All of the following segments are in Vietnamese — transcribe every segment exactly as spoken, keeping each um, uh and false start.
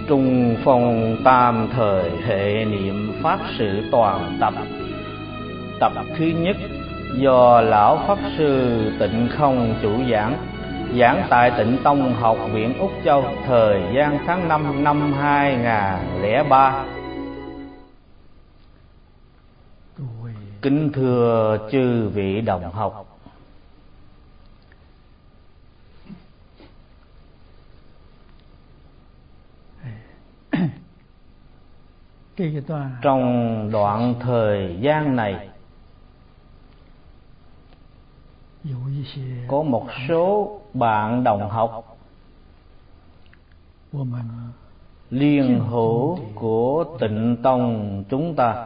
Trung phong tam thời hệ niệm pháp sự toàn tập. Tập thứ nhất do Lão Pháp Sư Tịnh Không chủ giảng, giảng tại Tịnh Tông Học viện Úc Châu, thời gian tháng năm năm hai nghìn không trăm lẻ ba. Kính thưa chư vị đồng học, trong đoạn thời gian này có một số bạn đồng học liên hữu của Tịnh Tông chúng ta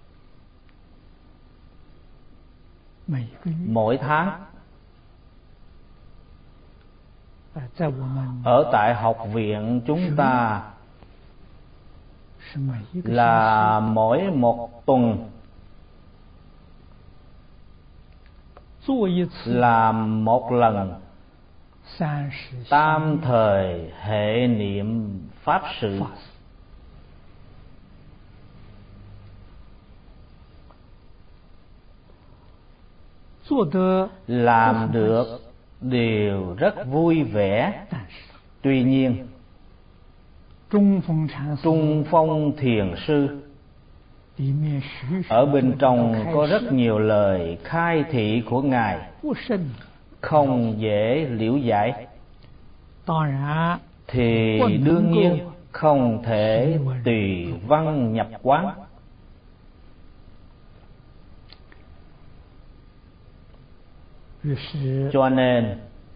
mỗi tháng ở tại học viện chúng ta là mỗi một tuần làm một lần tam thời hệ niệm pháp sự. Làm được đều rất vui vẻ. Tuy nhiên Trung Phong Thiền Sư ở bên trong có rất nhiều lời khai thị của Ngài không dễ liễu giải, thì đương nhiên không thể tùy văn nhập quán. Cho nên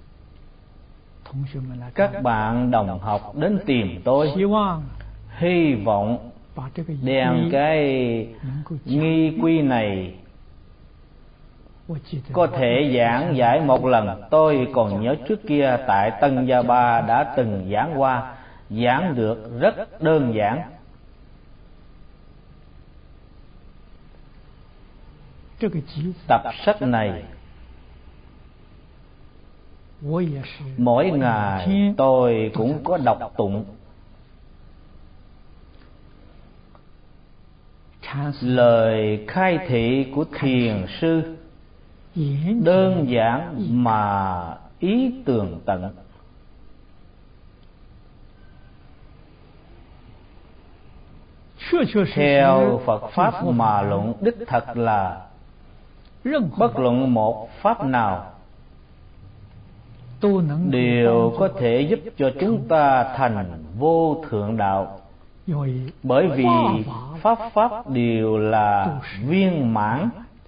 các bạn đồng học đến tìm tôi, hy vọng đem cái nghi quy này có thể giảng giải một lần. Tôi còn nhớ trước kia tại Tân Gia Ba đã từng giảng qua, giảng được rất đơn giản. Tập sách này mỗi ngày tôi cũng có đọc tụng lời khai thị của Thiền Sư, đơn giản mà ý tường tận. Theo Phật Pháp mà luận, đích thật là bất luận một Pháp nào đều có thể giúp cho chúng ta thành vô thượng đạo, bởi vì Pháp Pháp đều là viên mãn.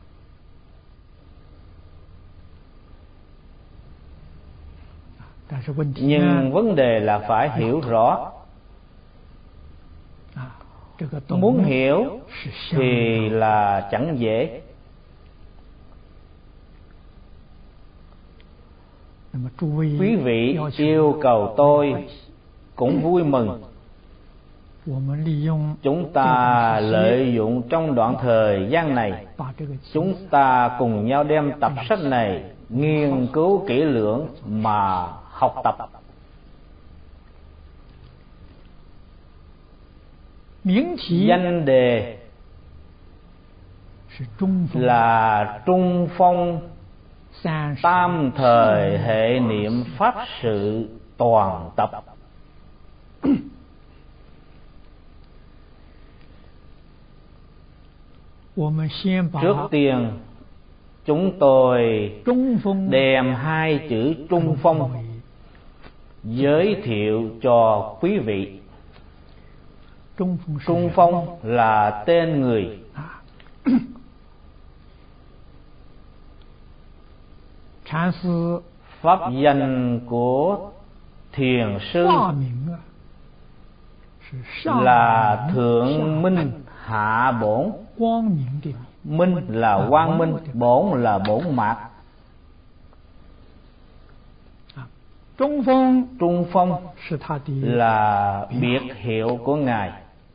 Nhưng vấn đề là phải hiểu rõ. Muốn hiểu thì là chẳng dễ. Quý vị yêu cầu tôi cũng vui mừng. Chúng ta lợi dụng trong đoạn thời gian này, chúng ta cùng nhau đem tập sách này nghiên cứu kỹ lưỡng mà học tập. Danh đề là Trung Phong tam thời hệ niệm pháp sự toàn tập. Trước tiên chúng tôi đem hai chữ Trung Phong giới thiệu cho quý vị. Trung Phong là tên người, pháp danh của Thiền Sư là Thượng Minh Hạ Bổn. Minh là quang minh, bổn là bổn mạt. Trung Phong, Trung Phong là biệt hiệu của Ngài.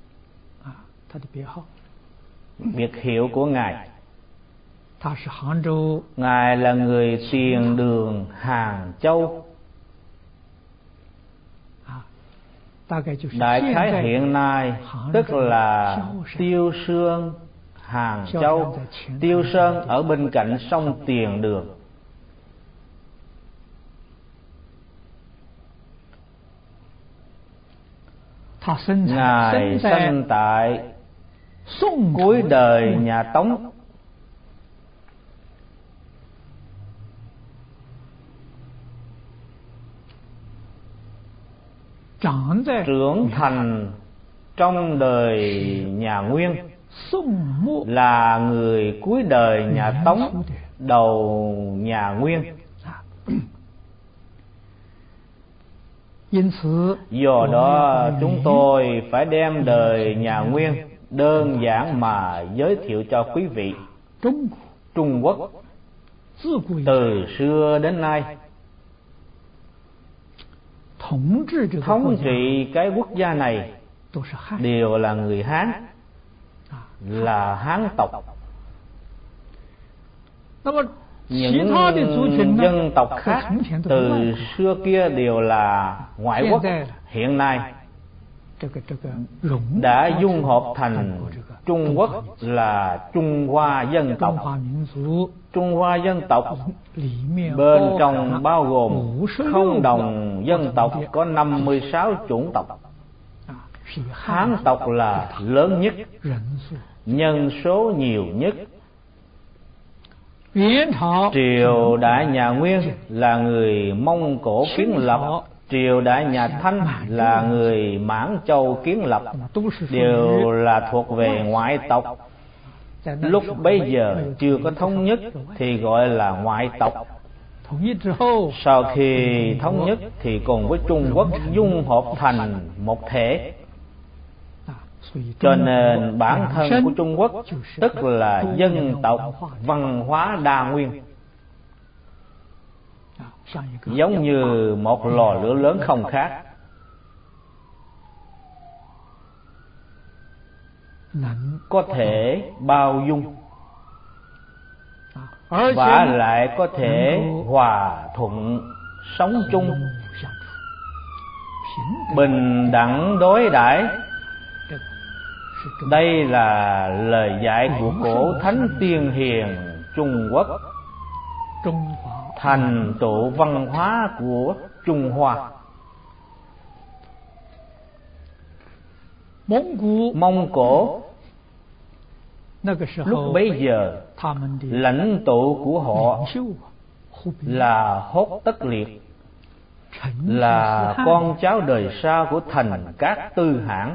Biệt hiệu của Ngài. Ngài là người Tiền Đường Hàng Châu. Đại khái hiện nay tức là Tiêu Sơn, Hàng Châu. Tiêu Sơn ở bên cạnh sông Tiền Đường. Ngài sinh tại cuối đời nhà Tống. Trưởng thành trong đời nhà Nguyên, là người cuối đời nhà Tống, đầu nhà Nguyên. Do đó chúng tôi phải đem đời nhà Nguyên đơn giản mà giới thiệu cho quý vị. Trung Quốc từ xưa đến nay thống trị cái quốc gia này đều là người Hán, là Hán tộc. Những dân tộc khác từ xưa kia đều là ngoại quốc, hiện nay đã dung hợp thành Trung Quốc, là Trung Hoa dân tộc. Trung Hoa dân tộc bên trong bao gồm không đồng dân tộc có năm mươi sáu chủng tộc. Hán tộc là lớn nhất, nhân số nhiều nhất. Triều đại nhà Nguyên là người Mông Cổ kiến lập, triều đại nhà Thanh là người Mãn Châu kiến lập, đều là thuộc về ngoại tộc. Lúc bấy giờ chưa có thống nhất thì gọi là ngoại tộc. Sau khi thống nhất thì cùng với Trung Quốc dung hợp thành một thể. Cho nên bản thân của Trung Quốc tức là dân tộc văn hóa đa nguyên, giống như một lò lửa lớn không khác, có thể bao dung và lại có thể hòa thuận sống chung, bình đẳng đối đãi. Đây là lời dạy của cổ thánh tiên hiền Trung Quốc, thành tựu văn hóa của Trung Hoa. Mông Cổ lúc bấy giờ lãnh tụ của họ là Hốt Tất Liệt, là con cháu đời sau của Thành Cát Tư Hãn.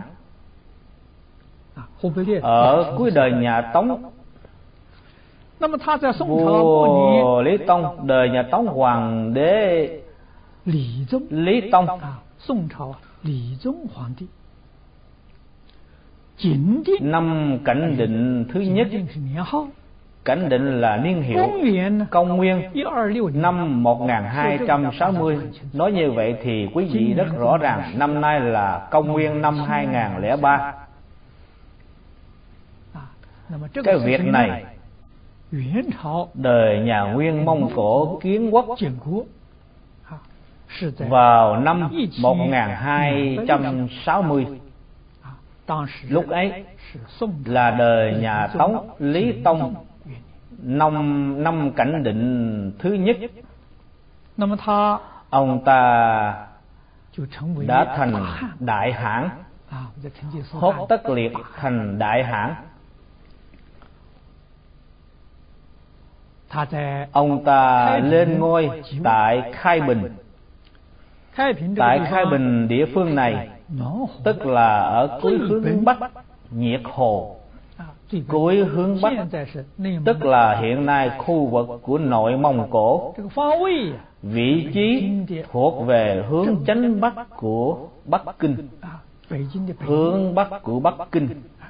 Ở cuối đời nhà Tống, vua Lý Tông, đời nhà Tống hoàng đế Lý Tông, năm Cảnh Định thứ nhất. Cảnh Định là niên hiệu. Công nguyên năm một nghìn hai trăm sáu mươi. Nói như vậy thì quý vị rất rõ ràng năm nay là công nguyên năm hai nghìn lẻ ba. Cái việc này đời nhà Nguyên Mông Cổ kiến quốc vào năm một nghìn hai trăm sáu mươi. Lúc ấy là đời nhà Tống Lý Tông, năm năm Cảnh Định thứ nhất. Ông ta đã thành Đại Hãn, Hốt Tất Liệt thành Đại Hãn. Ông ta lên ngôi tại Khai Bình. Tại Khai Bình địa phương này tức là ở cuối hướng Bắc Nhiệt Hồ. Cuối hướng Bắc tức là hiện nay khu vực của nội Mông Cổ. Vị trí thuộc về hướng chánh Bắc của Bắc Kinh, hướng Bắc của Bắc Kinh.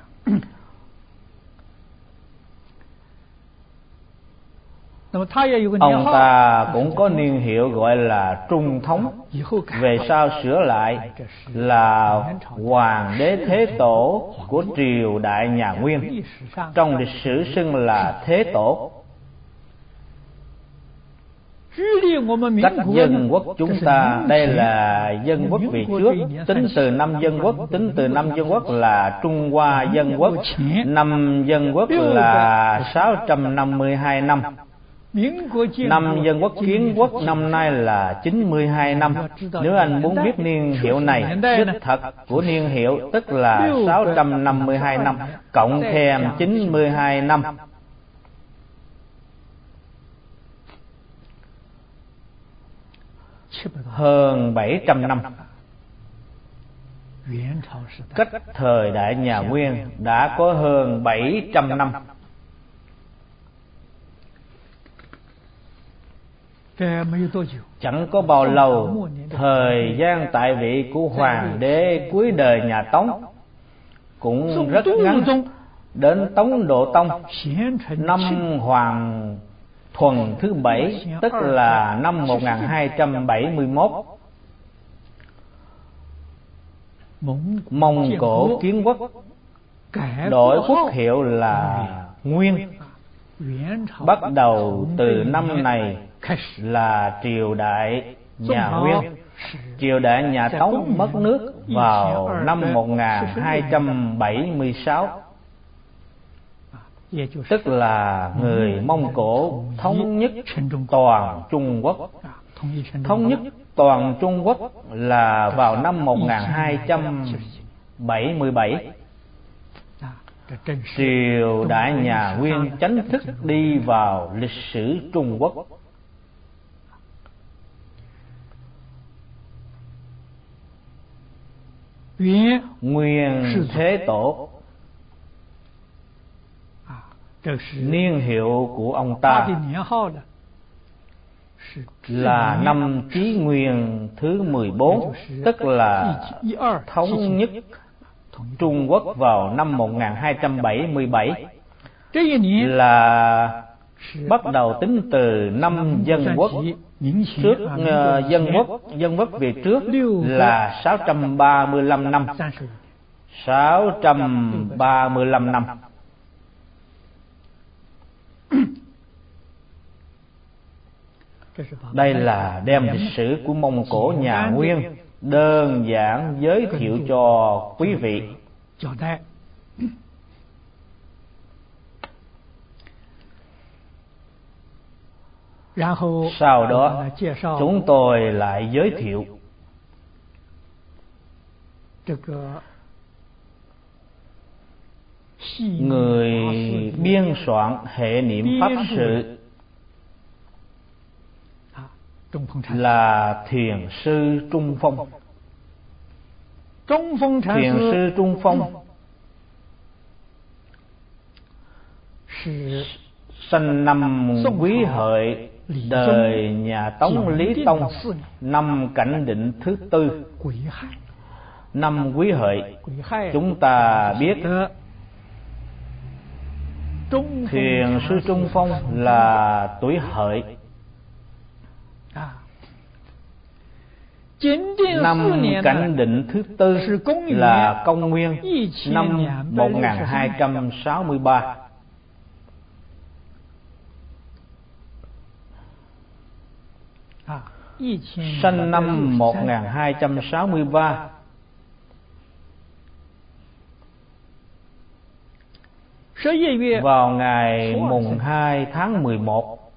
Ông ta cũng có niên hiệu gọi là Trung Thống, về sau sửa lại là Hoàng đế Thế Tổ của triều đại nhà Nguyên, trong lịch sử xưng là Thế Tổ. Cách dân quốc chúng ta, đây là dân quốc vị trước, tính từ năm dân quốc, tính từ năm dân quốc là Trung Hoa dân quốc, năm dân quốc là sáu trăm năm mươi hai năm. Năm dân quốc kiến quốc năm nay là chín mươi hai năm. Nếu anh muốn biết niên hiệu này, đích thật của niên hiệu tức là sáu trăm năm mươi hai năm, cộng thêm chín mươi hai năm. Hơn bảy trăm năm. Cách thời đại nhà Nguyên đã có hơn bảy trăm năm. Chẳng có bao lâu, thời gian tại vị của hoàng đế cuối đời nhà Tống cũng rất ngắn. Đến Tống Độ Tông, năm Hoàng Thuần thứ bảy, tức là năm một nghìn hai trăm bảy mươi mốt, Mông Cổ kiến quốc, đổi quốc hiệu là Nguyên. Bắt đầu từ năm này là triều đại nhà Nguyên. Triều đại nhà Tống mất nước vào năm một nghìn hai trăm bảy mươi sáu, tức là người Mông Cổ thống nhất toàn Trung Quốc. Thống nhất toàn Trung Quốc là vào năm một nghìn hai trăm bảy mươi bảy. Triều đại nhà Nguyên chính thức đi vào lịch sử Trung Quốc. Nguyên Thế Tổ, niên hiệu của ông ta là năm Chí Nguyên thứ mười bốn, tức là thống nhất Trung Quốc vào năm một nghìn hai trăm bảy mươi bảy, là bắt đầu tính từ năm Dân Quốc. Trước uh, Dân Quốc Dân Quốc về trước là sáu trăm ba mươi lăm năm. sáu trăm ba mươi lăm năm. Đây là đem lịch sử của Mông Cổ nhà Nguyên đơn giản giới thiệu cho quý vị. Sau đó chúng tôi lại giới thiệu người biên soạn hệ niệm pháp sự là Thiền sư Trung Phong. Thiền sư Trung Phong sinh năm Quý Hợi, đời nhà Tống Lý Tông, năm Cảnh Định thứ tư. Năm Quý Hợi, chúng ta biết Thiền sư Trung Phong là tuổi Hợi. Năm Cảnh Định thứ tư là công nguyên năm một nghìn hai trăm sáu mươi ba. Sinh năm một nghìn hai trăm sáu mươi ba, vào ngày mùng hai tháng mười một.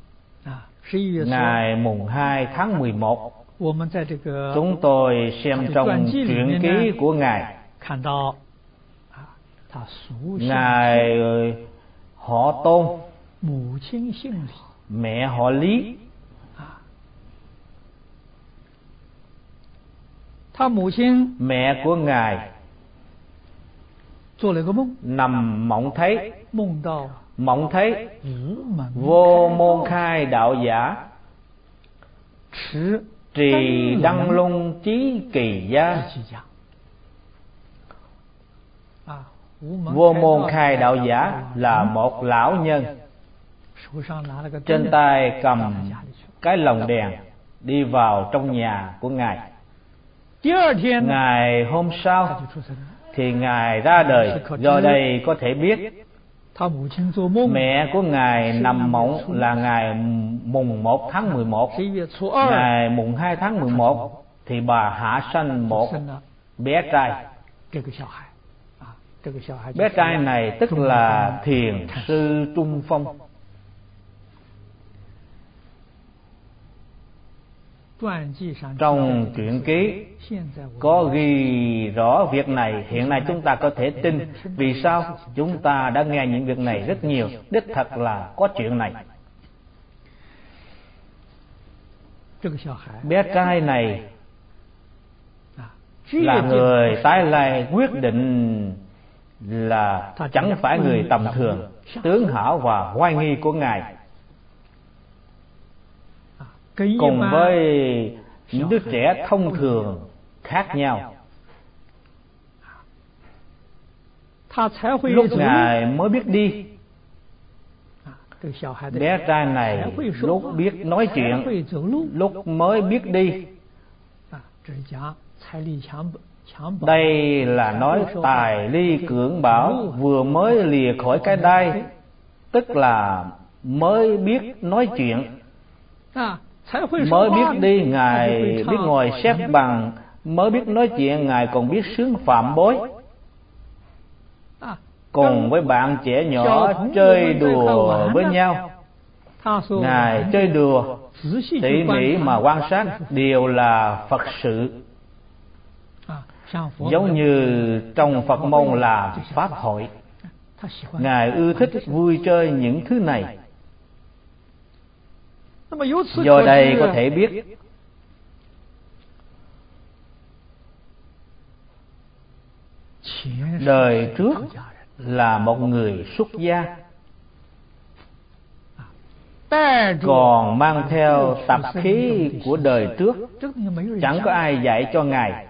Ngày mùng hai tháng mười một, chúng tôi xem trong truyện ký của Ngài, Ngài họ Tôn, mẹ họ Lý. Mẹ của Ngài nằm mộng thấy, mộng thấy Vô Môn Khai đạo giả trì Đăng Luân Chí Kỳ Gia. Vô Môn Khai đạo giả là một lão nhân, trên tay cầm cái lồng đèn đi vào trong nhà của Ngài. Ngày hôm sau thì Ngài ra đời. Do đây có thể biết Mẹ của Ngài nằm mộng là ngày mùng một tháng mười một. Ngày mùng hai tháng mười một thì bà hạ sanh một bé trai. Bé trai này tức là Thiền sư Trung Phong. Trong truyện ký có ghi rõ việc này. Hiện nay chúng ta có thể tin. Vì sao? Chúng ta đã nghe những việc này rất nhiều. Đích thật là có chuyện này. Bé trai này là người tái lai quyết định là chẳng phải người tầm thường, tướng hảo và oai nghi của Ngài, cùng với những đứa trẻ thông thường khác nhau. Lúc Ngài mới biết đi, bé trai này lúc biết nói chuyện, lúc mới biết đi. Đây là nói tài ly cưỡng bảo, vừa mới lìa khỏi cái đai, tức là mới biết nói chuyện. Mới biết đi, Ngài biết ngồi xếp bằng. Mới biết nói chuyện, Ngài còn biết sướng phạm bối. Cùng với bạn trẻ nhỏ chơi đùa với nhau. Ngài chơi đùa tỉ mỉ mà quan sát đều là Phật sự. Giống như trong Phật môn là Pháp hội, Ngài ưa thích vui chơi những thứ này. Do đây có thể biết đời trước là một người xuất gia, còn mang theo tập khí của đời trước. Chẳng có ai dạy cho Ngài.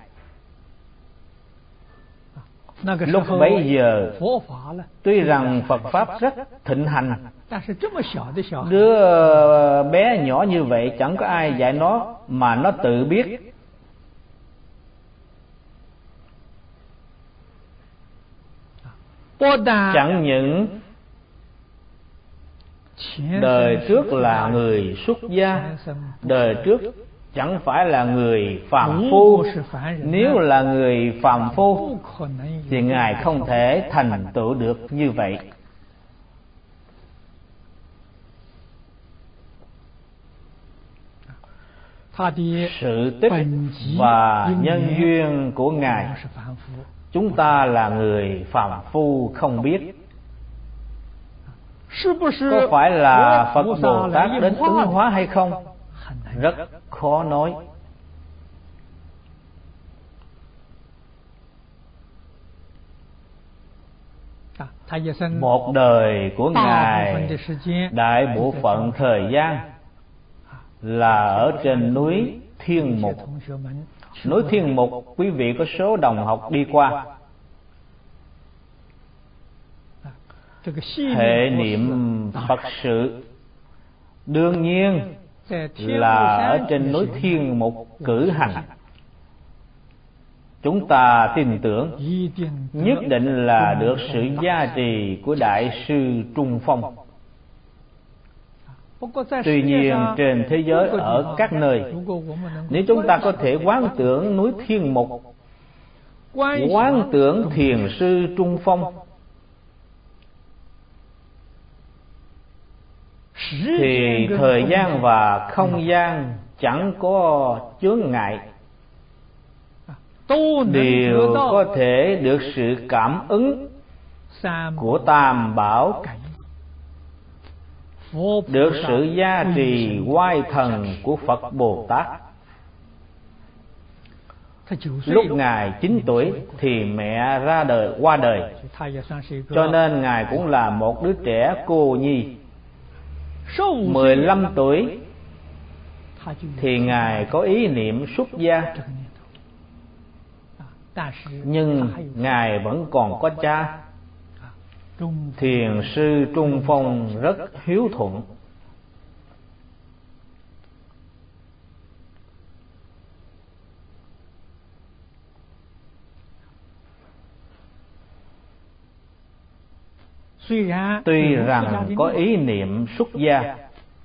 Lúc bấy giờ tuy rằng Phật Pháp rất thịnh hành, đứa bé nhỏ như vậy chẳng có ai dạy nó mà nó tự biết. Chẳng những đời trước là người xuất gia, đời trước chẳng phải là người phàm phu. Nếu là người phàm phu thì Ngài không thể thành tựu được như vậy. Sự tích và nhân duyên của Ngài chúng ta là người phàm phu không biết. Có phải là Phật Bồ Tát đến ứng hóa hay không? Rất khó nói. Một đời của Ngài, đại bộ phận thời gian là ở trên núi Thiên Mục. Núi Thiên Mục, quý vị có số đồng học đi qua. Hệ niệm Phật sự đương nhiên là ở trên núi Thiên Mục cử hành. Chúng ta tin tưởng nhất định là được sự gia trì của Đại sư Trung Phong. Tuy nhiên trên thế giới ở các nơi, nếu chúng ta có thể quán tưởng núi Thiên Mục, quán tưởng Thiền sư Trung Phong, thì thời gian và không gian chẳng có chướng ngại, đều có thể được sự cảm ứng của Tam Bảo, được sự gia trì oai thần của Phật Bồ Tát. Lúc Ngài chín tuổi thì mẹ ra đời qua đời, cho nên Ngài cũng là một đứa trẻ cô nhi. Mười lăm tuổi thì Ngài có ý niệm xuất gia, nhưng Ngài vẫn còn có cha. Thiền sư Trung Phong rất hiếu thuận. Tuy rằng có ý niệm xuất gia,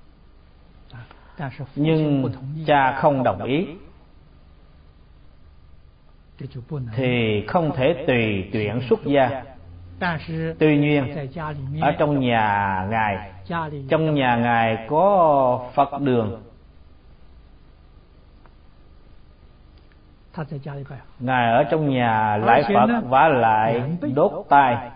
nhưng cha không đồng ý, thì không thể tùy tiện xuất gia. Tuy nhiên, ở trong nhà Ngài, trong nhà Ngài có Phật đường, Ngài ở trong nhà lạy Phật vả lại đốt tay.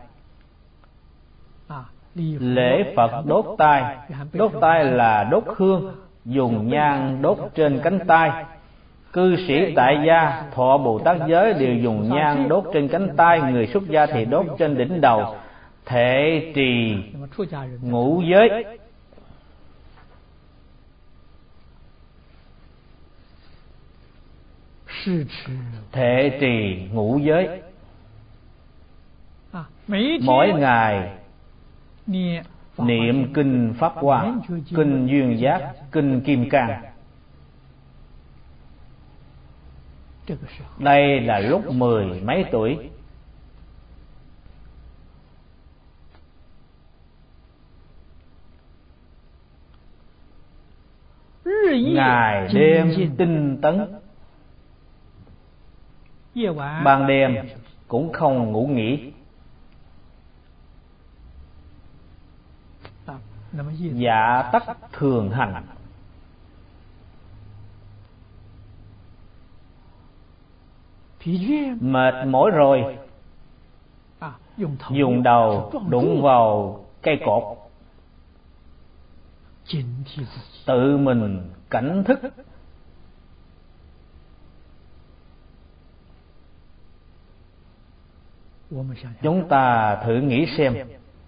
Lễ Phật đốt tay, đốt tay là đốt hương, dùng nhang đốt trên cánh tay. Cư sĩ tại gia, thọ Bồ Tát giới đều dùng nhang đốt trên cánh tay, người xuất gia thì đốt trên đỉnh đầu. Thể trì ngũ giới. Thể trì ngũ giới. Mỗi ngày niệm kinh Pháp Hoa, kinh Duyên Giác, kinh Kim Cang. Đây là lúc mười mấy tuổi. Ngày đêm tinh tấn, ban đêm cũng không ngủ nghỉ. Dạ tắc thường hành. Mệt mỏi rồi, dùng đầu đụng vào cây cột, tự mình cảnh thức. Chúng ta thử nghĩ xem,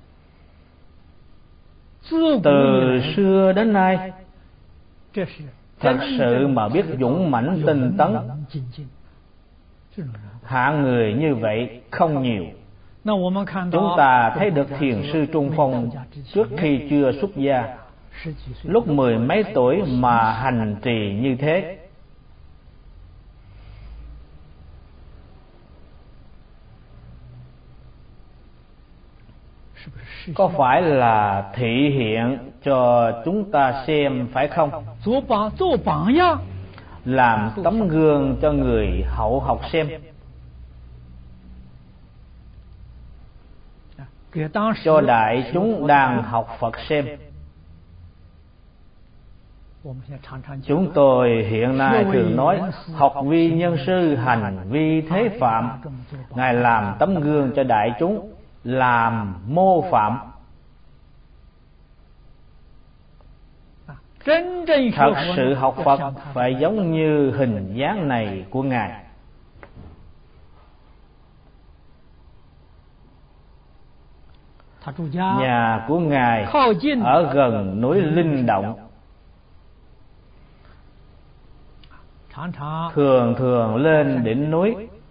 từ xưa đến nay, thật sự mà biết dũng mãnh tinh tấn, hạng người như vậy không nhiều. Chúng ta thấy được thiền sư Trung Phong trước khi chưa xuất gia, lúc mười mấy tuổi mà hành trì như thế. Có phải là thị hiện cho chúng ta xem phải không? Làm tấm gương cho người hậu học xem, cho đại chúng đang học Phật xem. Chúng tôi hiện nay thường nói học vi nhân sư, hành vi thế phạm. Ngài làm tấm gương cho đại chúng, làm mô phạm. Thật sự học Phật phải giống như hình dáng này của Ngài. Nhà của Ngài ở gần núi Linh Động, thường thường lên đỉnh núi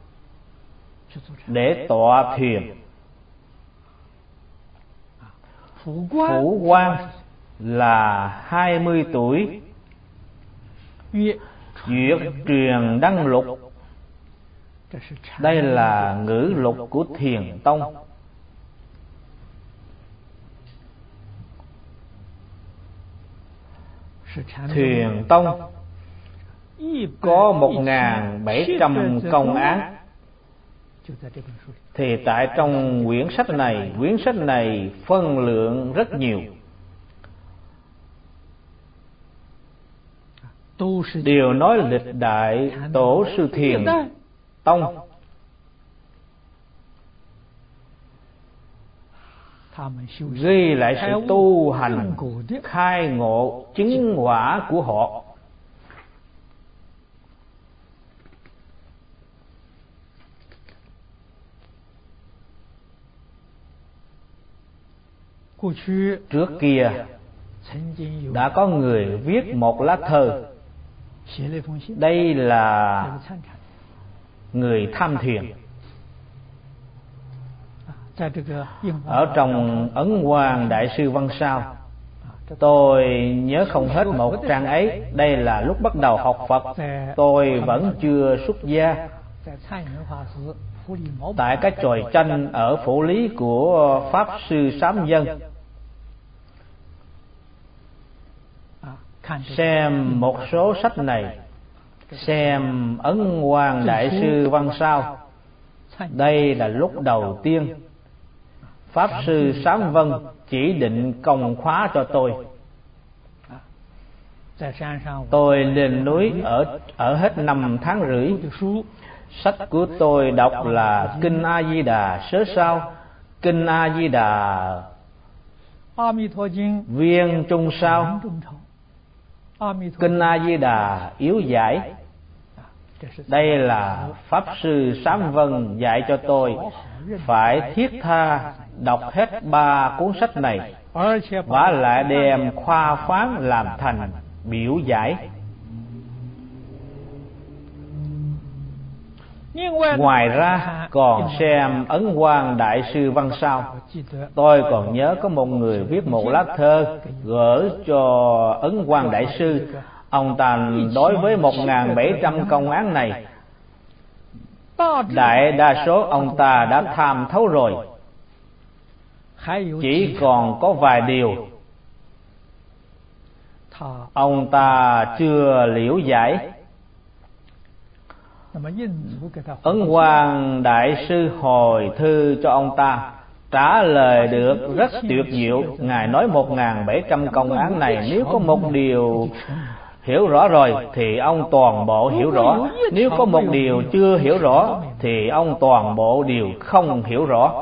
để tọa thiền. Phủ Quan là hai mươi tuổi, duyệt truyền đăng lục. Đây là ngữ lục của Thiền Tông. Thiền Tông có một nghìn bảy trăm công án. Thì tại trong quyển sách này, quyển sách này phân lượng rất nhiều, đều nói lịch đại tổ sư Thiền Tông. Ghi lại sự tu hành khai ngộ chứng quả của họ. Trước kia đã có người viết một lá thơ. Đây là người tham thiền. Ở trong Ấn Quang Đại sư Văn Sao, tôi nhớ không hết một trang ấy. Đây là lúc bắt đầu học Phật, tôi vẫn chưa xuất gia. tại cái chòi tranh ở phủ lý của Pháp Sư Sám Dân, xem một số sách này, xem Ấn Quang Đại Sư Văn Sao. Đây là lúc đầu tiên Pháp Sư Sám Vân chỉ định công khóa cho tôi. Tôi lên núi ở ở hết năm tháng rưỡi. Sách của tôi đọc là Kinh A Di Đà Sớ Sao, Kinh A Di Đà Viên Trung Sao, Kinh A Di Đà Yếu Giải. Đây là Pháp Sư Sám Vân dạy cho tôi phải thiết tha đọc hết ba cuốn sách này, và lại đem khoa phán làm thành biểu giải. Ngoài ra còn xem Ấn Quang Đại Sư Văn Sao. Tôi còn nhớ có một người viết một lá thơ gửi cho Ấn Quang Đại Sư. Ông ta đối với một nghìn bảy trăm công án này, đại đa số ông ta đã tham thấu rồi, chỉ còn có vài điều ông ta chưa liễu giải. Ấn Quang Đại Sư hồi thư cho ông ta, trả lời được rất tuyệt diệu. Ngài nói một nghìn bảy trăm công án này, nếu có một điều hiểu rõ rồi thì ông toàn bộ hiểu rõ, nếu có một điều chưa hiểu rõ thì ông toàn bộ đều không hiểu rõ.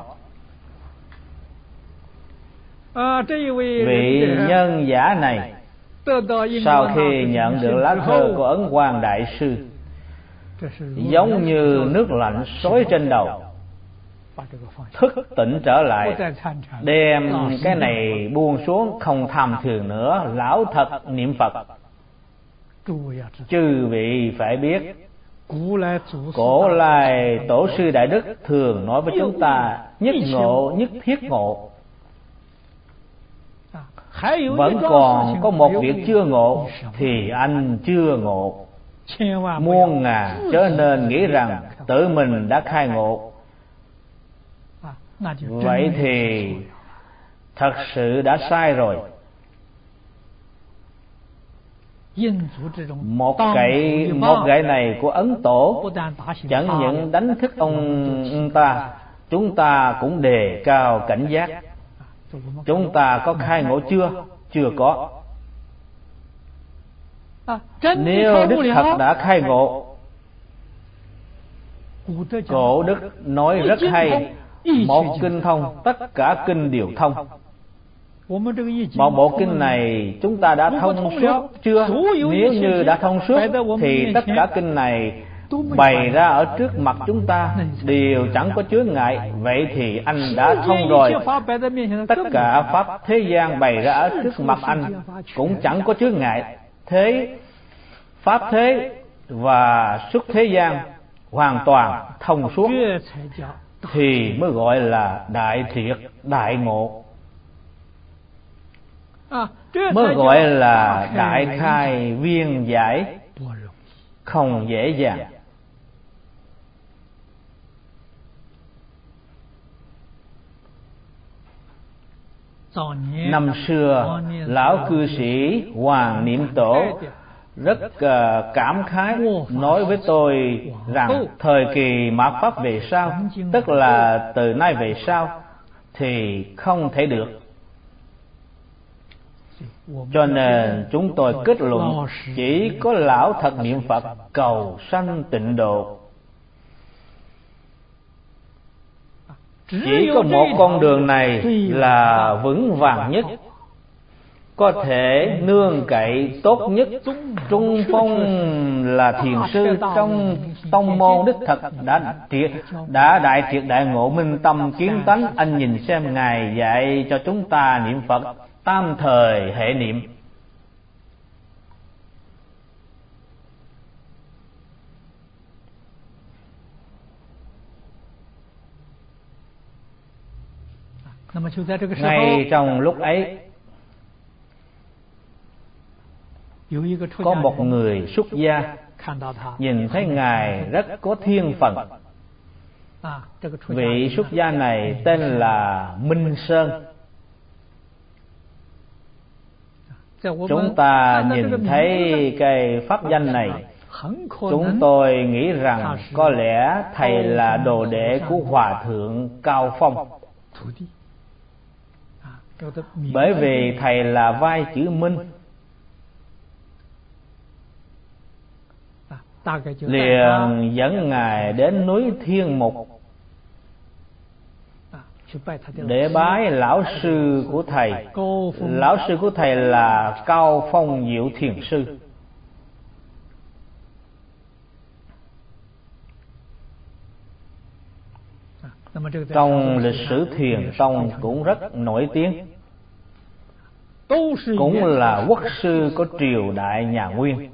Vị nhân giả này sau khi nhận được lá thơ của Ấn Quang Đại Sư, giống như nước lạnh xối trên đầu, thức tỉnh trở lại, đem cái này buông xuống, không tham thường nữa, lão thật niệm Phật. Chư vị phải biết, cổ lai tổ sư Đại Đức thường nói với chúng ta nhất ngộ nhất thiết ngộ. Vẫn còn có một việc chưa ngộ thì anh chưa ngộ. Muôn ngàn chớ nên nghĩ rằng tự mình đã khai ngộ, vậy thì thật sự đã sai rồi. Một gậy một gậy này của Ấn Tổ chẳng những đánh thức ông ta, chúng ta cũng đề cao cảnh giác. Chúng ta có khai ngộ chưa? Chưa có. Nếu đích thật đã khai ngộ, cổ đức nói rất hay, một kinh thông, tất cả kinh đều thông. Một bộ kinh này chúng ta đã thông suốt chưa? Nếu như đã thông suốt thì tất cả kinh này bày ra ở trước mặt chúng ta đều chẳng có chướng ngại. Vậy thì anh đã thông rồi. Tất cả pháp thế gian bày ra ở trước mặt anh cũng chẳng có chướng ngại. Thế pháp thế và xuất thế gian hoàn toàn thông suốt thì mới gọi là đại triệt đại ngộ, mới gọi là đại khai viên giải, không dễ dàng. Năm xưa lão cư sĩ Hoàng Niệm Tổ rất uh, cảm khái nói với tôi rằng thời kỳ mạt pháp về sau, tức là từ nay về sau, thì không thể được. Cho nên chúng tôi kết luận chỉ có lão thật niệm Phật cầu sanh tịnh độ. Chỉ có một con đường này là vững vàng nhất, có thể nương cậy tốt nhất. Trung phong là thiền sư trong tông môn đích thực đã triệt đã đại triệt đại ngộ minh tâm kiến tánh. Anh nhìn xem ngài dạy cho chúng ta niệm Phật tam thời hệ niệm. Ngay trong lúc ấy, có một người xuất gia nhìn thấy ngài rất có thiên phần, Vị xuất gia này tên là Minh Sơn. Chúng ta nhìn thấy cái pháp danh này, chúng tôi nghĩ rằng có lẽ thầy là đồ đệ của Hòa Thượng Cao Phong. Bởi vì thầy là vai chữ Minh, liền dẫn Ngài đến núi Thiên Mục để bái lão sư của thầy. Lão sư của thầy là Cao Phong Diệu Thiền Sư. Trong lịch sử Thiền tông cũng rất nổi tiếng, cũng là quốc sư của triều đại nhà Nguyên.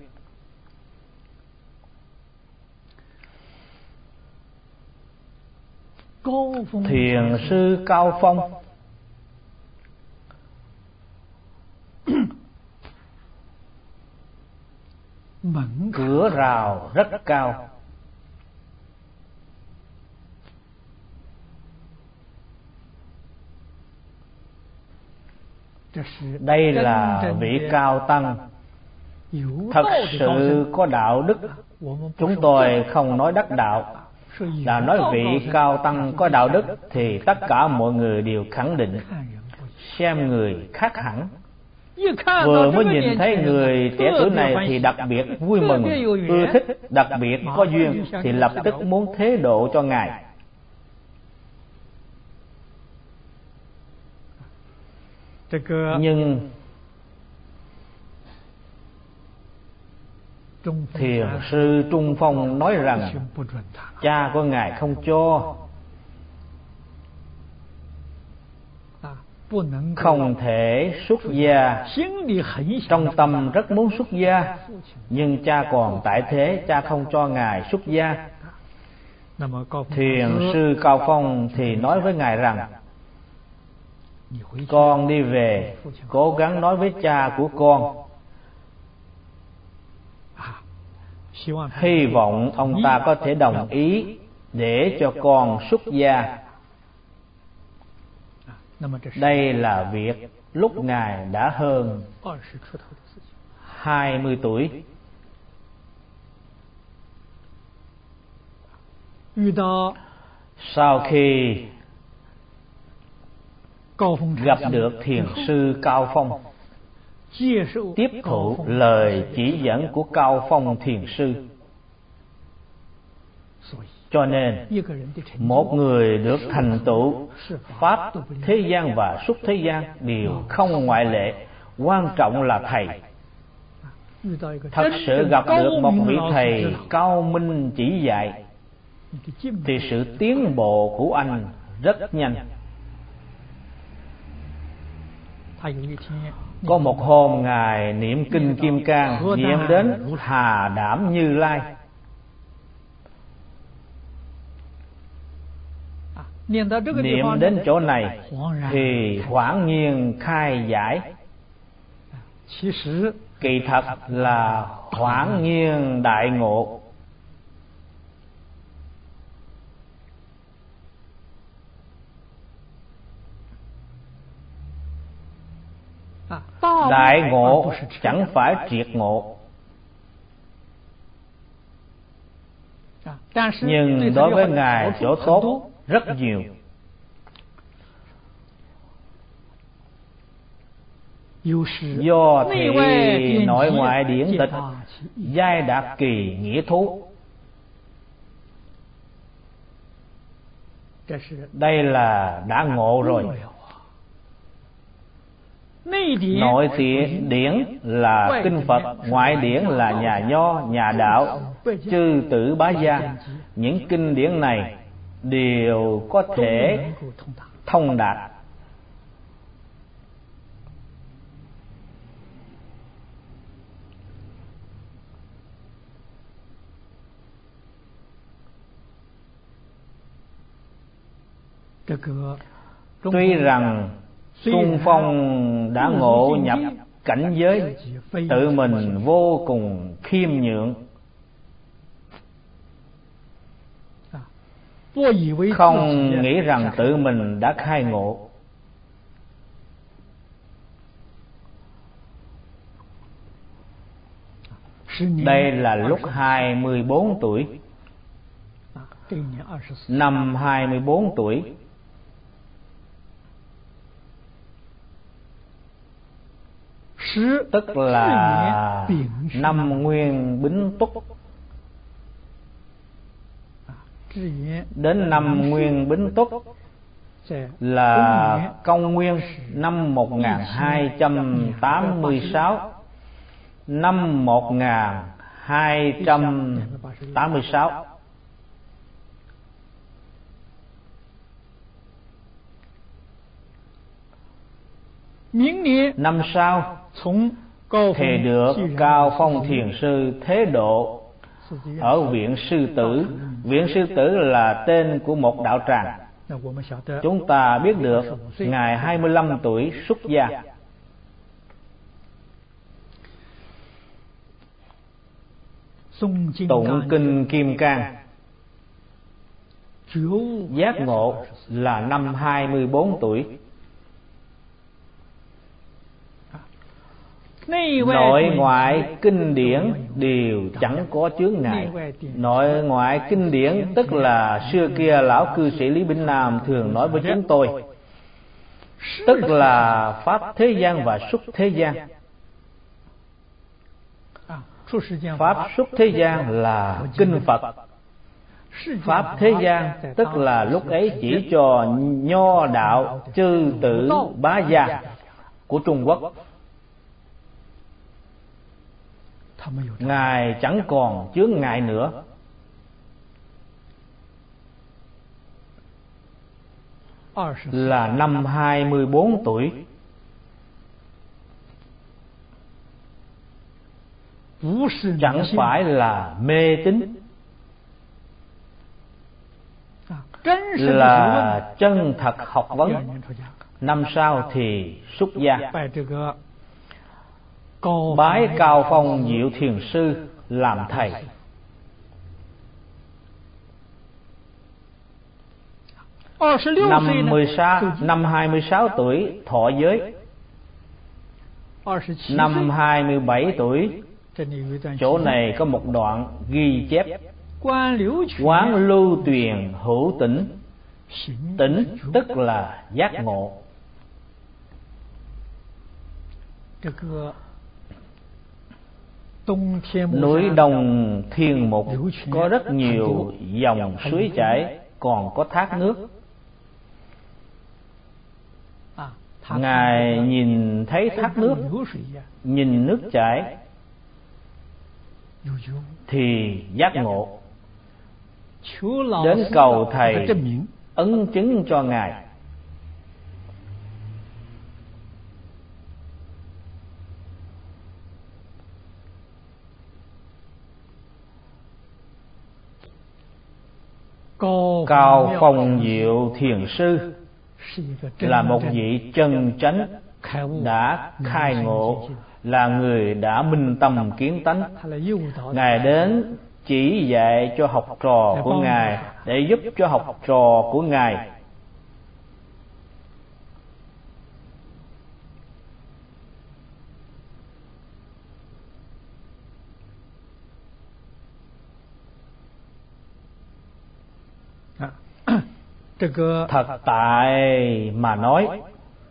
Thiền sư Cao Phong cửa rào rất cao, đây là vị cao tăng thật sự có đạo đức. Chúng tôi không nói đắc đạo, là nói vị cao tăng có đạo đức thì tất cả mọi người đều khẳng định xem người khác hẳn. Vừa mới nhìn thấy người trẻ tuổi này thì đặc biệt vui mừng, ưa thích, đặc biệt có duyên thì lập tức muốn thế độ cho Ngài. Nhưng Thiền sư Trung Phong nói rằng cha của Ngài không cho, không thể xuất gia. Trong tâm rất muốn xuất gia, nhưng cha còn tại thế, cha không cho Ngài xuất gia. Thiền sư Cao Phong thì nói với Ngài rằng con đi về, cố gắng nói với cha của con, hy vọng ông ta có thể đồng ý để cho con xuất gia. Đây là việc lúc Ngài đã hơn hai mươi tuổi. Sau khi gặp được Thiền sư Cao Phong, tiếp thụ lời chỉ dẫn của Cao Phong Thiền sư, cho nên một người được thành tựu pháp thế gian và xuất thế gian đều không ngoại lệ. Quan trọng là thầy. Thật sự gặp được một vị thầy cao minh chỉ dạy thì sự tiến bộ của anh rất nhanh. Có một hôm Ngài niệm kinh Kim Cang, niệm đến Hà Đảm Như Lai. Niệm đến chỗ này thì hoảng nhiên khai giải. Kỳ thật là hoảng nhiên đại ngộ. Đại ngộ chẳng phải triệt ngộ. Nhưng đối với Ngài chỗ tốt rất nhiều. Do thị nội ngoại điển tịch, giai đạt kỳ nghĩa thú. Đây là đã ngộ rồi. Nội thiện điển là kinh Phật, ngoại điển là nhà Nho, nhà đạo, chư tử bá gia. Những kinh điển này đều có thể thông đạt. Tuy rằng Trung Phong đã ngộ nhập cảnh giới, tự mình vô cùng khiêm nhượng, không nghĩ rằng tự mình đã khai ngộ. Đây là lúc hai mươi bốn tuổi. Năm hai mươi bốn tuổi, tức là năm Nguyên Bính Tuất. Đến năm Nguyên Bính Tuất là công nguyên năm một nghìn hai trăm tám mươi sáu. Năm một nghìn hai trăm tám mươi sáu, năm sau thì được Cao Phong Thiền Sư Thế Độ ở Viện Sư Tử. Viện Sư Tử là tên của một đạo tràng. Chúng ta biết được Ngài hai mươi lăm tuổi xuất gia. Tụng kinh Kim Cang giác ngộ là năm hai mươi bốn tuổi. Nội ngoại kinh điển đều chẳng có chướng ngại. Nội ngoại kinh điển tức là xưa kia lão cư sĩ Lý Bỉnh Nam thường nói với chúng tôi, tức là pháp thế gian và xuất thế gian. Pháp xuất thế gian là kinh Phật. Pháp thế gian tức là lúc ấy chỉ cho nho đạo chư tử bá gia của Trung Quốc. Ngài chẳng còn chướng ngại nữa. Là năm hai mươi bốn tuổi. Chẳng phải là mê tín, là chân thật học vấn. Năm sau thì xuất gia, bái Cao Phong Diệu Thiền Sư làm thầy. Năm mười sáu, năm hai mươi sáu tuổi thọ giới. Năm hai mươi bảy tuổi, chỗ này có một đoạn ghi chép: Quán lưu tuyền hữu tỉnh. Tỉnh tức là giác ngộ. Núi Đông Thiên Mục có rất nhiều dòng suối chảy, còn có thác nước. Ngài nhìn thấy thác nước, nhìn nước chảy thì giác ngộ. Đến cầu thầy ấn chứng cho Ngài. Cao Phong Diệu Thiền Sư là một vị chân chánh đã khai ngộ, là người đã minh tâm kiến tánh. Ngài đến chỉ dạy cho học trò của Ngài, để giúp cho học trò của Ngài thật tại mà nói.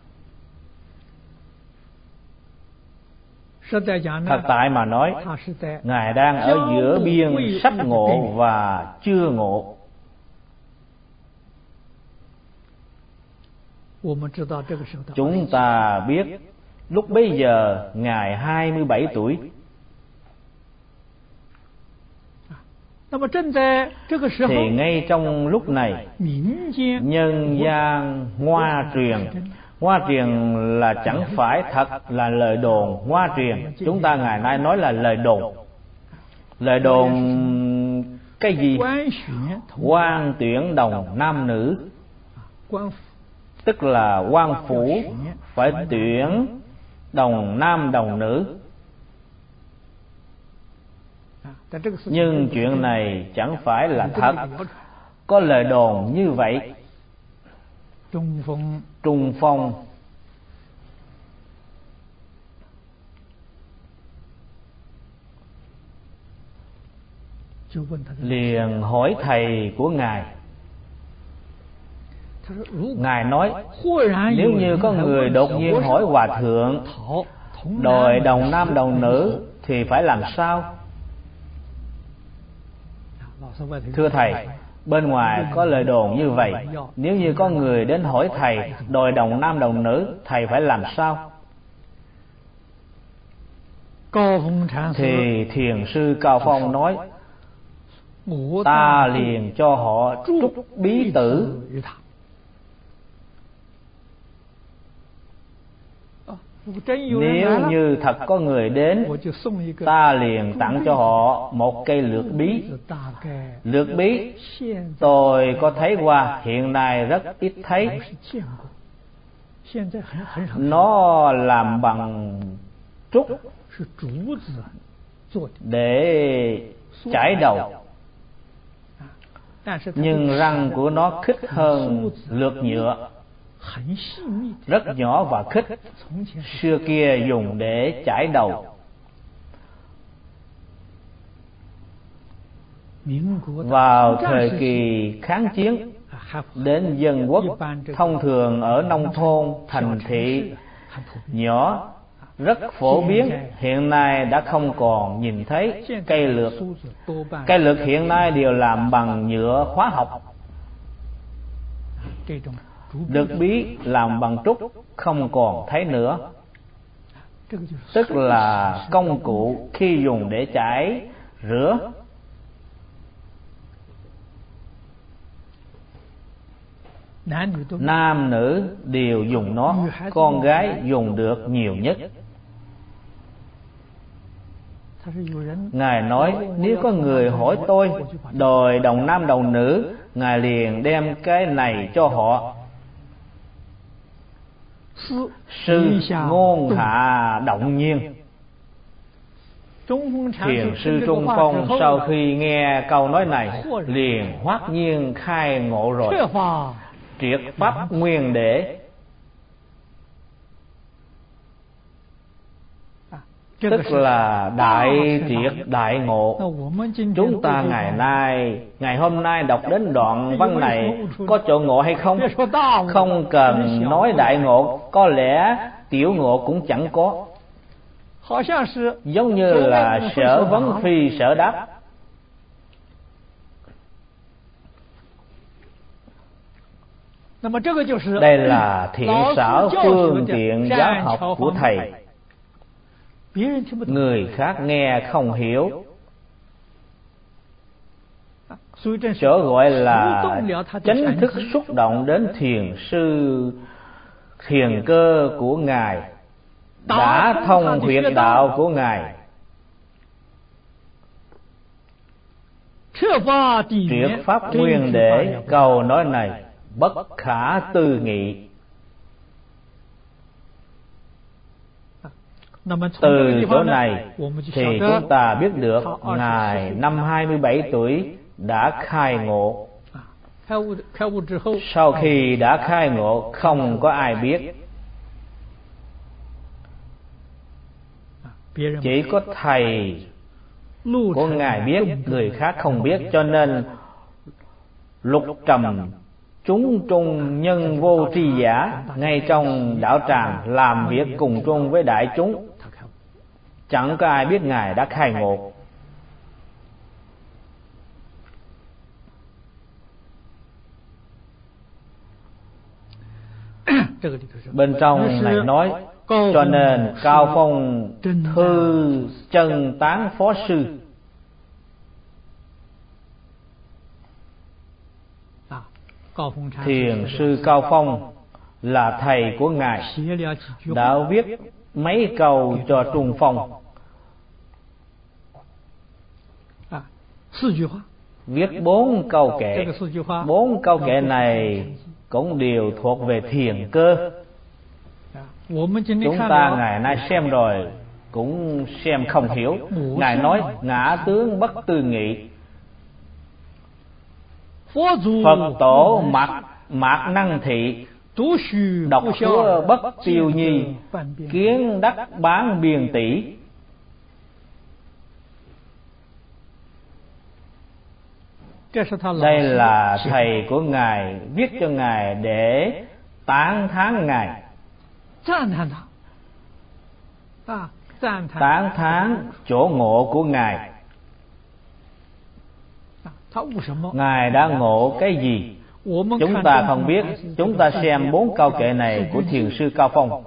Thật tại mà nói, Ngài đang ở giữa biên sắp ngộ và chưa ngộ. Chúng ta biết lúc bấy giờ Ngài hai mươi bảy tuổi. Thì ngay trong lúc này, nhân gian ngoa truyền. Ngoa truyền là chẳng phải thật, là lời đồn. Ngoa truyền chúng ta ngày nay nói là lời đồn. Lời đồn cái gì? Quan tuyển đồng nam nữ, tức là quan phủ phải tuyển đồng nam đồng nữ. Nhưng chuyện này chẳng phải là thật. có lời đồn như vậy. Trung Phong Trung Phong liền hỏi thầy của ngài. Ngài nói, nếu như có người đột nhiên hỏi hòa thượng đòi đồng nam đồng nữ thì phải làm sao? Thưa thầy, bên ngoài có lời đồn như vậy, nếu như có người đến hỏi thầy đòi đồng nam đồng nữ, thầy phải làm sao? Thì thiền sư Cao Phong nói, ta liền cho họ trúc bí tử. Nếu như thật có người đến, ta liền tặng cho họ một cây lược bí. Lược bí tôi có thấy qua, hiện nay rất ít thấy. Nó làm bằng trúc để chải đầu, nhưng răng của nó khít hơn lược nhựa, rất nhỏ và khít. Xưa kia dùng để chải đầu. Vào thời kỳ kháng chiến, đến dân quốc, thông thường ở nông thôn, thành thị nhỏ rất phổ biến, hiện nay đã không còn nhìn thấy cây lược. Cây lược hiện nay đều làm bằng nhựa hóa học. Lược bí làm bằng trúc không còn thấy nữa. Tức là công cụ khi dùng để chải rửa. Nam nữ đều dùng nó, con gái dùng được nhiều nhất. Ngài nói, nếu có người hỏi tôi đòi đồng nam đồng nữ, Ngài liền đem cái này cho họ. Sư ngôn hạ động nhiên. Thiền sư Trung Phong sau khi nghe câu nói này liền hoát nhiên khai ngộ rồi, triệt pháp nguyên để. Tức là đại triệt đại ngộ. Chúng ta ngày nay, ngày hôm nay đọc đến đoạn văn này, có chỗ ngộ hay không? Không cần nói đại ngộ, có lẽ tiểu ngộ cũng chẳng có. Giống như là sở vấn phi sở đáp. Đây là thiện xảo phương tiện giáo học của thầy. Người khác nghe không hiểu, chỗ gọi là chánh thức xúc động đến thiền sư, thiền cơ của Ngài, đã thông huyệt đạo của Ngài, triệt pháp nguyên để. Câu nói này bất khả tư nghị. Từ chỗ này thì chúng ta biết được Ngài năm hai mươi bảy tuổi đã khai ngộ. Sau khi đã khai ngộ, không có ai biết, chỉ có thầy của Ngài biết, người khác không biết. Cho nên lục trầm chúng trung nhân vô tri giả, ngay trong đạo tràng làm việc cùng chung với đại chúng, chẳng có ai biết Ngài đã khai ngộ. Bên trong này nói, cho nên Cao Phong thư chân tán phó sư. Thiền sư Cao Phong là thầy của Ngài, đã viết mấy câu cho Trung Phong. Viết bốn câu kệ. Bốn câu kệ này cũng đều thuộc về thiền cơ. Chúng ta ngày nay xem rồi cũng xem không hiểu. Ngài nói ngã tướng bất tư nghị, Phật tổ mạc mạc năng thị, độc xưa bất tiêu nhi, kiến đắc bán biên tỷ. Đây là thầy của ngài viết cho ngài để tán thán ngài, tán thán chỗ ngộ của ngài. Ngài đã ngộ cái gì chúng ta không biết. Chúng ta xem bốn câu kệ này của thiền sư Cao Phong,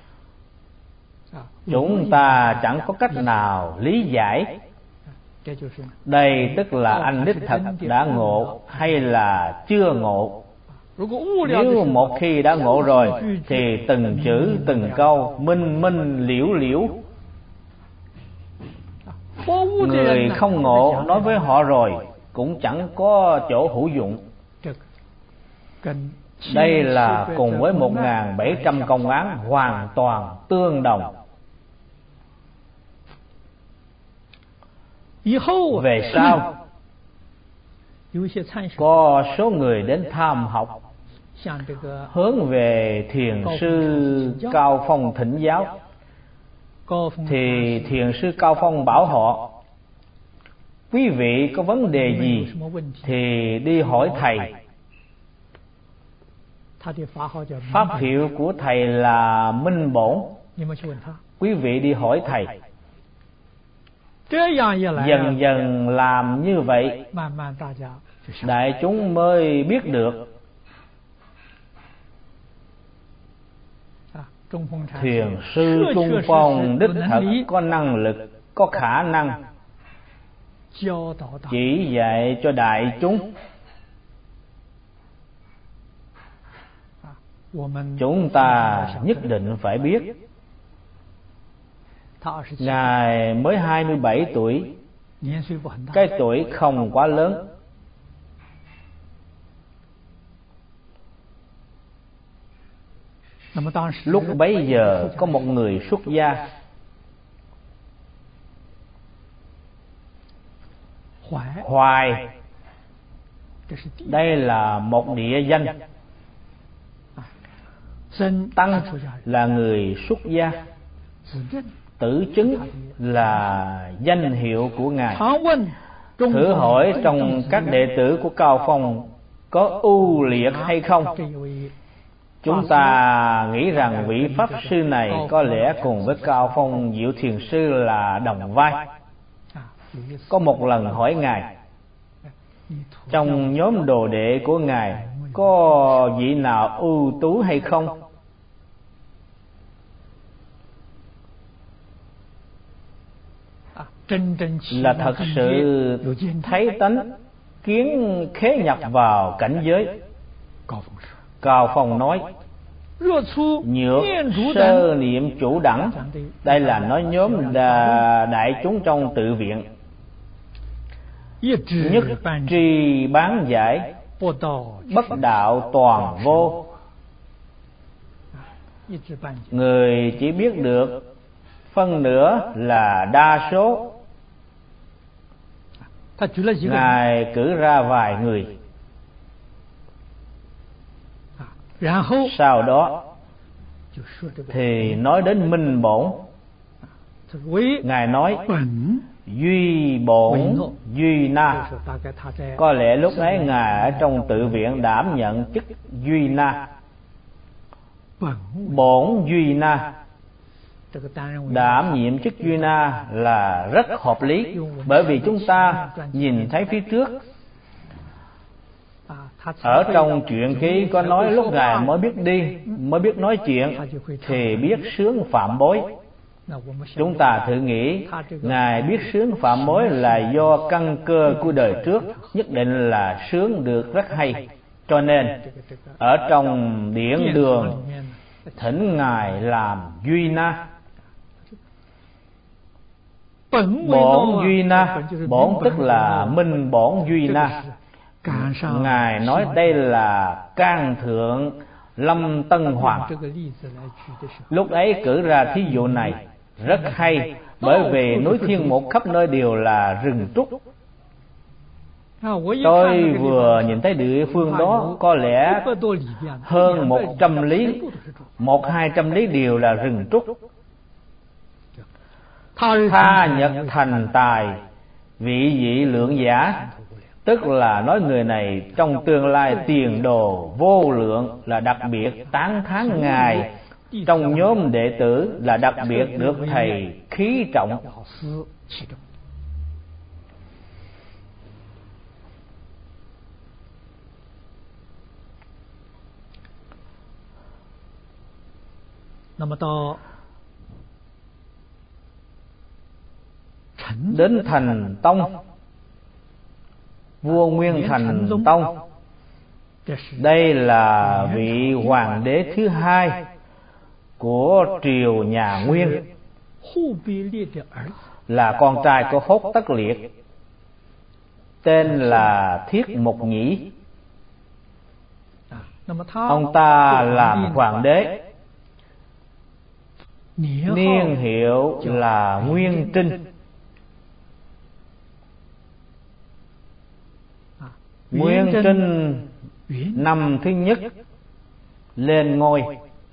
chúng ta chẳng có cách nào lý giải. Đây tức là anh đích thật đã ngộ hay là chưa ngộ. Nếu một khi đã ngộ rồi thì từng chữ từng câu minh minh liễu liễu. Người không ngộ nói với họ rồi cũng chẳng có chỗ hữu dụng. Đây là cùng với một nghìn bảy trăm công án hoàn toàn tương đồng. Về sau có số người đến tham học, hướng về thiền sư Cao Phong thỉnh giáo, thì thiền sư Cao Phong bảo họ: quý vị có vấn đề gì thì đi hỏi thầy. Pháp hiệu của thầy là Minh Bổn, quý vị đi hỏi thầy. Dần dần làm như vậy, đại chúng mới biết được thiền sư Trung Phong đích thật có năng lực, có khả năng chỉ dạy cho đại chúng. Chúng ta nhất định phải biết. Ngài mới hai mươi bảy tuổi, cái tuổi không quá lớn. Lúc bấy giờ có một người xuất gia Hoài, đây là một địa danh. Tăng là người xuất gia, Tử chứng là danh hiệu của ngài. Thử hỏi trong các đệ tử của Cao Phong có ưu liệt hay không? Chúng ta nghĩ rằng vị pháp sư này có lẽ cùng với Cao Phong Diệu Thiền sư là đồng vai. Có một lần hỏi ngài, trong nhóm đồ đệ của ngài có vị nào ưu tú hay không? Là thật sự thấy tánh kiến khế nhập vào cảnh giới. Cao Phong nói: nhược sơ niệm chủ đẳng. Đây là nói nhóm là đại chúng trong tự viện. Nhất tri bán giải, bất đạo toàn vô. Người chỉ biết được phân nửa là đa số. Ngài cử ra vài người, sau đó thì nói đến Minh Bổn. Ngài nói duy bổn duy na. Có lẽ lúc ấy ngài ở trong tự viện đảm nhận chức duy na. Bổn duy na, đảm nhiệm chức duy na là rất hợp lý, bởi vì chúng ta nhìn thấy phía trước ở trong truyện ký có nói lúc ngài mới biết đi, mới biết nói chuyện thì biết sướng phạm bối. Chúng ta thử nghĩ, ngài biết sướng phạm bối là do căn cơ của đời trước, nhất định là sướng được rất hay. Cho nên ở trong điển đường thỉnh ngài làm duy na. Bổn duy na, bổn tức là Minh Bổn duy na. Ngài nói đây là Can Thượng Lâm Tân Hoàng. Lúc ấy cử ra thí dụ này rất hay, bởi vì núi Thiên Mục khắp nơi đều là rừng trúc. Tôi vừa nhìn thấy địa phương đó có lẽ hơn một trăm lý, một hai trăm lý đều là rừng trúc. Tha nhật thành tài, vị dị lượng giả, tức là nói người này trong tương lai tiền đồ vô lượng, là đặc biệt tán thán Ngài trong nhóm đệ tử, là đặc biệt được thầy khí trọng. Đến Thành Tông, vua Nguyên Thành Tông, đây là vị hoàng đế thứ hai của triều nhà Nguyên, là con trai của Hốt Tất Liệt, tên là Thiết Mục Nhĩ. Ông ta làm hoàng đế, niên hiệu là Nguyên Trinh. Nguyên Trinh năm thứ nhất lên ngôi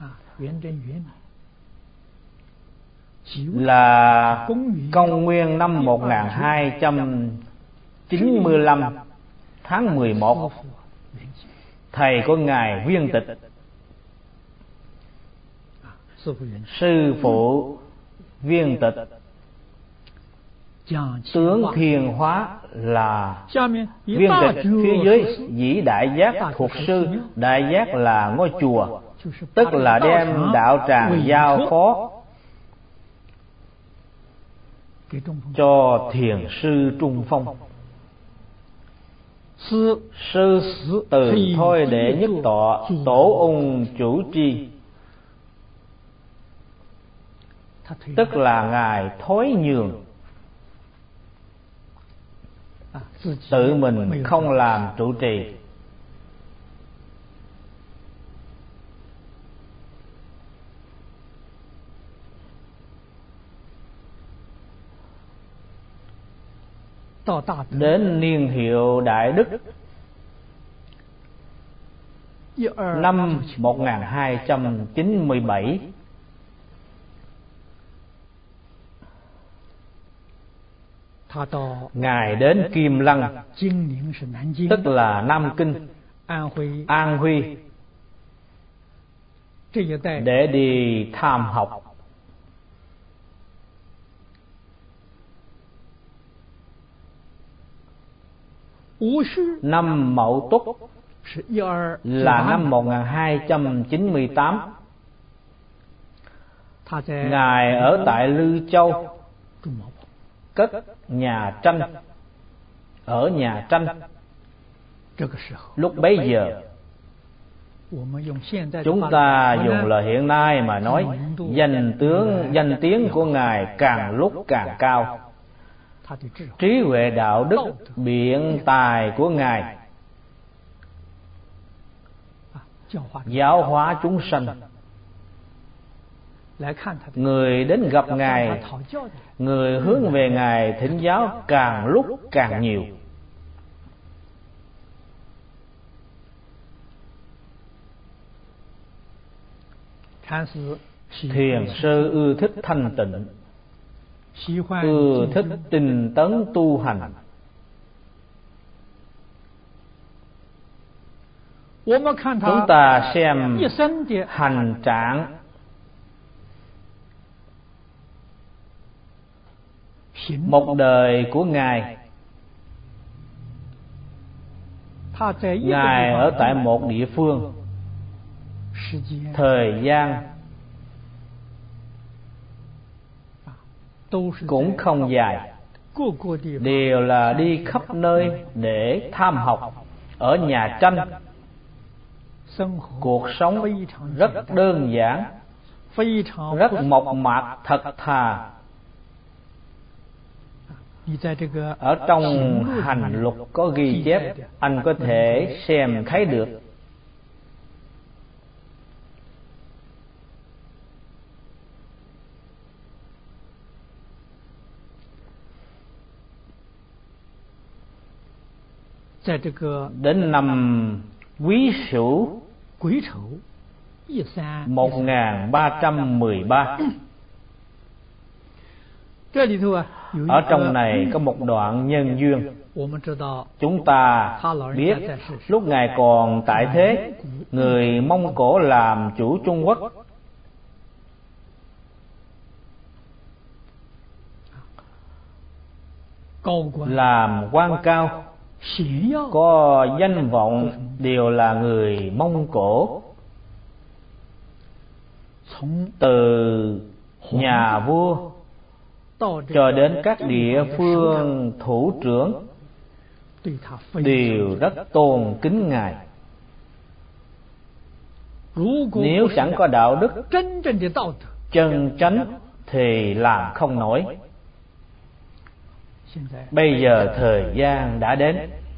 là công nguyên năm một nghìn hai trăm chín mươi lăm tháng mười một. Thầy của Ngài Viên Tịch, sư phụ Viên Tịch, tướng Thiền Hóa là Viên Tịch. Phía dưới dĩ Đại Giác thuộc sư. Đại Giác là ngôi chùa, tức là đem đạo tràng giao phó cho thiền sư Trung Phong. Sư từ thôi đệ nhất tọa, tổ ung chủ trì, tức là Ngài Thối Nhường, tự mình không làm trụ trì. Đến niên hiệu Đại Đức năm một nghìn hai trăm chín mươi bảy, Ngài đến Kim Lăng, tức là Nam Kinh, An Huy, để đi tham học. Năm Mậu Tuất là năm một nghìn hai trăm chín mươi tám. Ngài ở tại Lư Châu cất nhà tranh, ở nhà tranh. Lúc bấy giờ chúng ta dùng lời hiện nay mà nói, danh tướng danh tiếng của Ngài càng lúc càng cao. Trí huệ đạo đức biện tài của Ngài giáo hóa chúng sanh. Người đến gặp Ngài, người hướng về Ngài thỉnh giáo càng lúc càng nhiều. Thiền sư ưa thích thanh tịnh, ưa thích tinh tấn tu hành. Chúng ta xem hành trạng một đời của Ngài. Ngài ở tại một địa phương, thời gian cũng không dài, đều là đi khắp nơi để tham học. Ở nhà tranh, cuộc sống rất đơn giản, rất mộc mạc thật thà. Ở trong hành luật có ghi chép, anh có thể xem thấy được. 在这个 đến năm Quý Sửu 癸丑一三 một nghìn ba trăm mười ba. 这里头啊，有一 Ở 个 trong này có một đoạn nhân duyên. 我们知道 Chúng ta biết lúc Ngài còn tại thế, người Mông Cổ làm chủ Trung Quốc, 高官 làm quan cao, 显要 có danh vọng đều là người Mông Cổ. 从 Từ nhà vua 到这 cho 个 đến các địa phương thủ trưởng 对他非常 đều rất tôn kính Ngài. 如果 Nếu 不是 chẳng có đạo đức 真正的道德， chân chánh thì làm không nổi. 现在 Bây giờ thời gian đã đến,